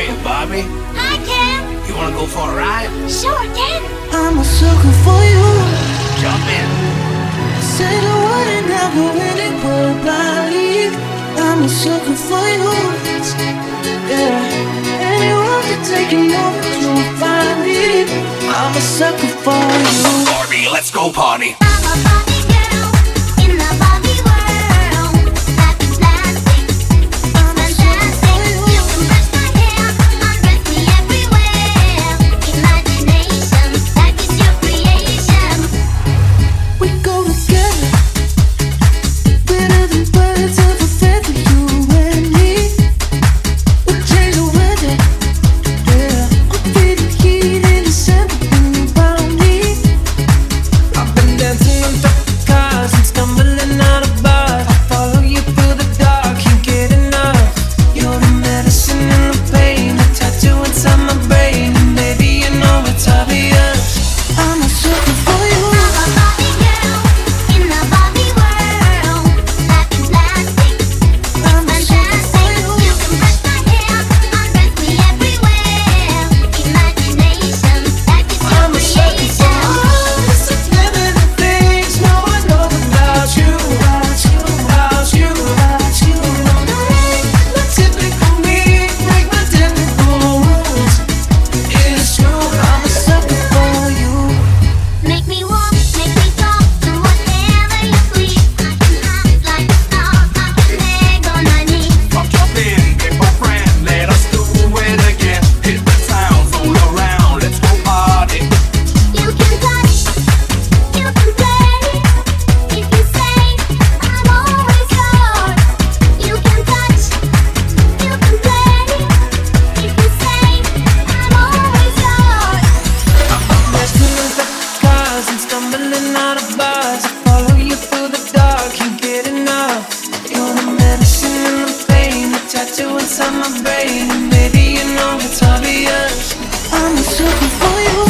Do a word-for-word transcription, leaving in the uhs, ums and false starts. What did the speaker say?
Hey, Bobby. Hi, Ken. You wanna go for a ride? Sure, Ken. I'm a sucker for you. Jump in. Say the word and I'll go anywhere I leave. I'm a sucker for you. Yeah. Anyone can take you over to find me. I'm a sucker for you. Barbie, let's go party. I'm a Barbie girl in the Barbie world. Life is plastic. It's fantastic. You can brush my hair, undress me everywhere. Imagination, life is your creation. We go together, better than birds of a feather, you and me. We change the weather, yeah. I feel the heat in the center when you found me. I've been dancing on top of cars and stumbling out of bars. I follow you through the dark, can't get enough. You're the medicine and the pain, the tattoo inside my brain, and baby you know it's obvious. I'm a sucker for you. I'm a Barbie girl in the Barbie world. Life is plastic. I'm a sucker for Fantastic. you. You can brush my hair, undress me everywhere. Imagination, life is your I'm a sucker for creation. all the subliminal things no one knows about you, about you, about you, about you. My typical me, break my typical rules. It's true, I'm a sucker for you. Make me walk, make me talk, do whatever you please. I can act like a star, I can beg on my knees. Come jump in, get my friend. Let us do it again. Hit the sounds all around. Let's go party. You can touch, you can play. If you say I'm always yours. You can touch, you can play. If you say I'm always yours. Dancing on top of cars and stumbling out of bars. I follow you through the dark, can't get enough. You're the medicine and the pain, the tattoo inside my brain, and baby you know it's obvious. I'm a sucker for you.